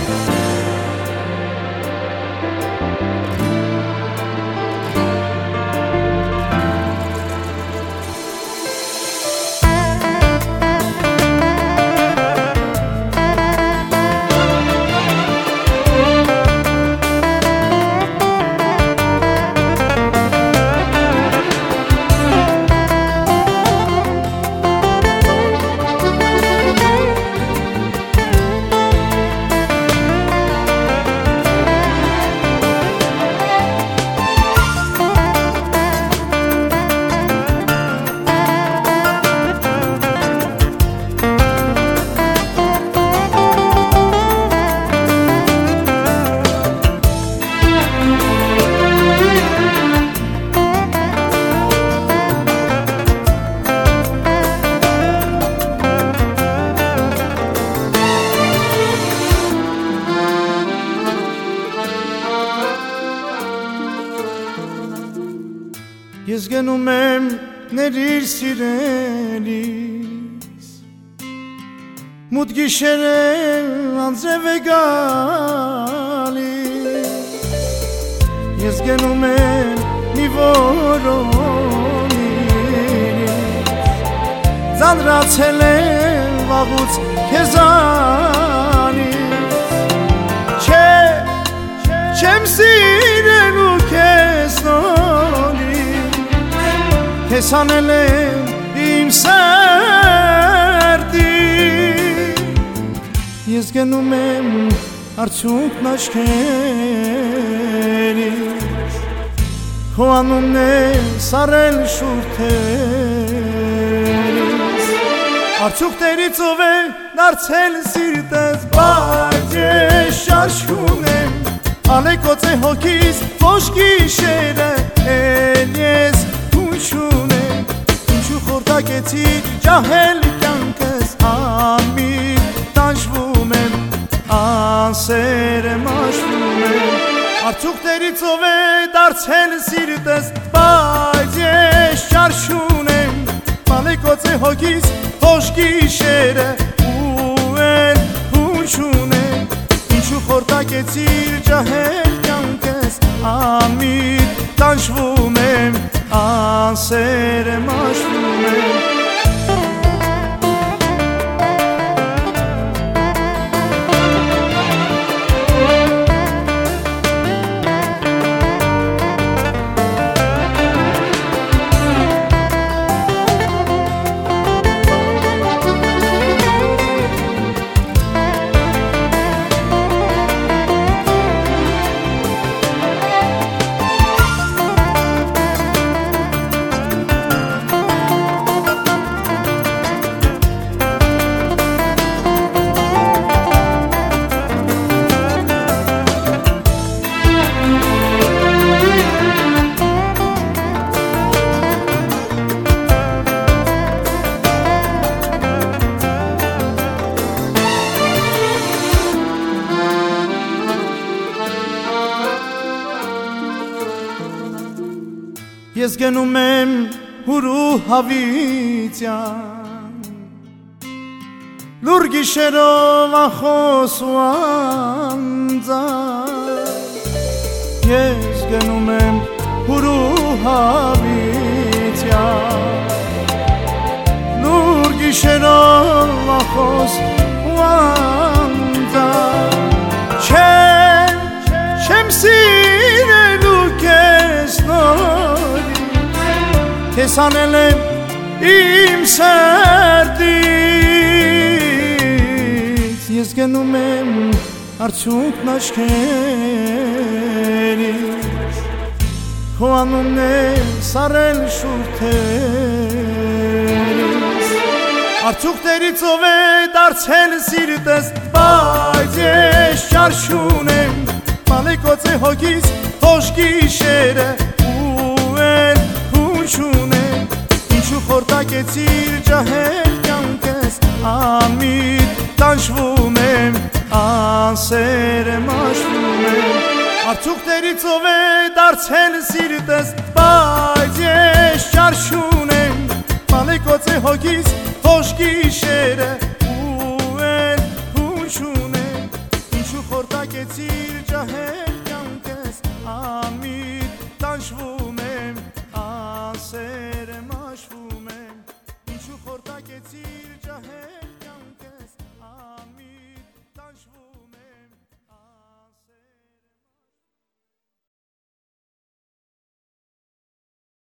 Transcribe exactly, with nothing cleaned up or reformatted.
Ես գնում եմ ներիր սիրելիս Մութ գիշեր է անձրև է գալիս Ես գնում եմ մի որոնից Ձանրացել եմ վաղուց քեզանից Չէ, չեմ սիրելու քեզ Քեզ անել եմ իմ սրտին Ես գնում եմ արդյունքն աչքերից Քո անունն է սարել շուրթերից Արդյունքներից ով է դարձել սիրտս Բայց ես շարժում եմ Ալեկոծ է հոգիս ոչ գիշերը Էլ ես չունեմ, ինչու խորտակեցի ջահել կյանքս Անմիտ տանջվում եմ, անսեր եմ աշվում եմ Արդյունքներից ով է դարձել սիրտս Բայց ես ճարժում եմ Ալեկոծ է հոգիս ոչ գիշերը Ու էլ հունչ ունեմ Ինչու խորտակեցի ջահել կյանքս Անմիտ տանջվում եմ Անսեր եմ աշվում եմ Ես գնում եմ հուրու հավիտյան Լուր գիշերով ախոս ու անձան Ես գնում եմ հուրու հավիտյան Լուր գիշերով ախոս ու անձան Չեմ, չեմ սիրելու քեզ նորի Քեզ անել եմ իմ սրտից Ես գնում եմ արդյունքն աչքերից Քո անունն է սարել շուրթերից Արդյունքներից ով է դարձել սիրտս Բայց ես ճարժում եմ Ալեկոծ է հոգիս ոչ գիշերը Ու էլ հունչ ունեմ Ինչու խորտակեցիր ջահել կյանքս Անմիտ տանջվում եմ Անսեր եմ աշվում եմ Արդյունքներից ով է դարձել սիրտս Բայց ես ճարժում եմ Ալեկոծ է հոգիս